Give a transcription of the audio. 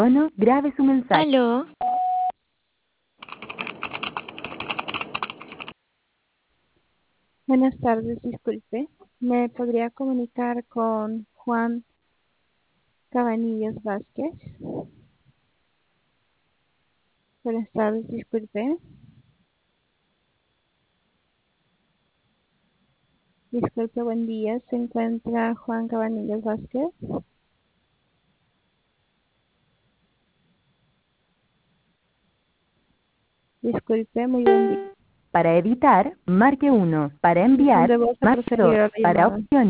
tono, grabe su mensaje. Aló, Buenas tardes, disculpe. ¿Me podría comunicar con Juan Cabanillas Vázquez? Buenas tardes, disculpe. Disculpe, buen día. ¿Se encuentra Juan Cabanillas Vázquez? Disculpe, muy buen día. Para editar, marque 1. Para Buzón enviar, de voz a marque 2. proceder a la Para llamada. opciones.